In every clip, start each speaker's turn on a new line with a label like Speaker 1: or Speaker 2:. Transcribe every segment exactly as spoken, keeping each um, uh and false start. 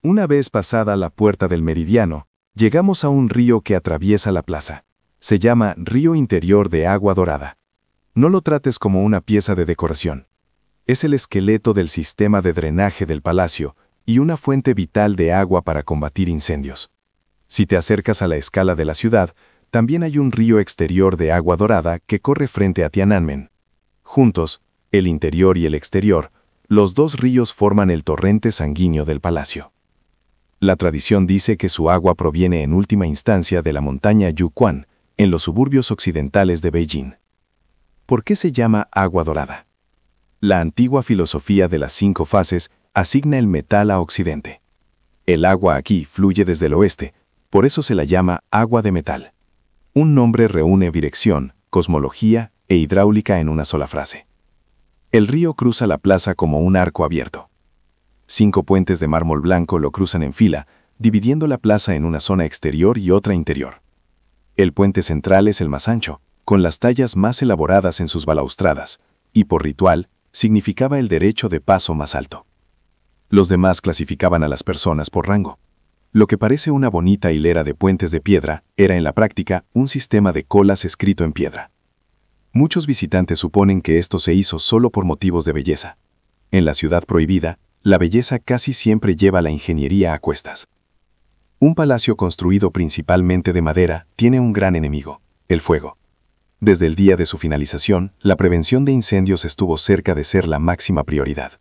Speaker 1: Una vez pasada la puerta del meridiano, llegamos a un río que atraviesa la plaza. Se llama Río Interior de Agua Dorada. No lo trates como una pieza de decoración. Es el esqueleto del sistema de drenaje del palacio y una fuente vital de agua para combatir incendios. Si te acercas a la escala de la ciudad, también hay un río exterior de agua dorada que corre frente a Tiananmen. Juntos, el interior y el exterior, los dos ríos forman el torrente sanguíneo del palacio. La tradición dice que su agua proviene en última instancia de la montaña Yuquan, en los suburbios occidentales de Beijing. ¿Por qué se llama agua dorada? La antigua filosofía de las cinco fases asigna el metal a Occidente. El agua aquí fluye desde el oeste, por eso se la llama agua de metal. Un nombre reúne dirección, cosmología e hidráulica en una sola frase. El río cruza la plaza como un arco abierto. Cinco puentes de mármol blanco lo cruzan en fila, dividiendo la plaza en una zona exterior y otra interior. El puente central es el más ancho, con las tallas más elaboradas en sus balaustradas, y por ritual, significaba el derecho de paso más alto. Los demás clasificaban a las personas por rango. Lo que parece una bonita hilera de puentes de piedra era en la práctica un sistema de colas escrito en piedra. Muchos visitantes suponen que esto se hizo solo por motivos de belleza. En la ciudad prohibida, la belleza casi siempre lleva la ingeniería a cuestas. Un palacio construido principalmente de madera tiene un gran enemigo, el fuego. Desde el día de su finalización, la prevención de incendios estuvo cerca de ser la máxima prioridad.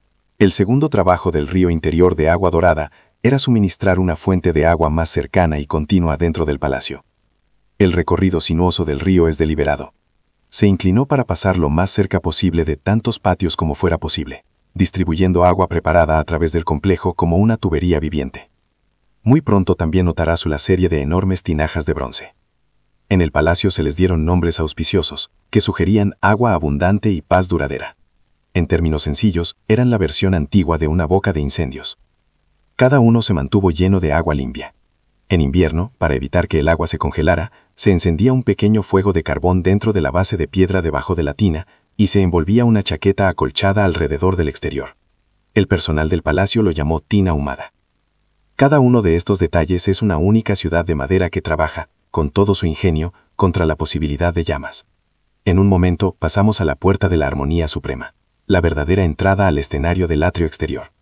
Speaker 1: El segundo trabajo del río interior de Agua Dorada era suministrar una fuente de agua más cercana y continua dentro del palacio. El recorrido sinuoso del río es deliberado. Se inclinó para pasar lo más cerca posible de tantos patios como fuera posible, distribuyendo agua preparada a través del complejo como una tubería viviente. Muy pronto también notarás una serie de enormes tinajas de bronce. En el palacio se les dieron nombres auspiciosos, que sugerían agua abundante y paz duradera. En términos sencillos, eran la versión antigua de una boca de incendios. Cada uno se mantuvo lleno de agua limpia. En invierno, para evitar que el agua se congelara, se encendía un pequeño fuego de carbón dentro de la base de piedra debajo de la tina y se envolvía una chaqueta acolchada alrededor del exterior. El personal del palacio lo llamó tina ahumada. Cada uno de estos detalles es una única ciudad de madera que trabaja, con todo su ingenio, contra la posibilidad de llamas. En un momento pasamos a la puerta de la armonía suprema, la verdadera entrada al escenario del atrio exterior.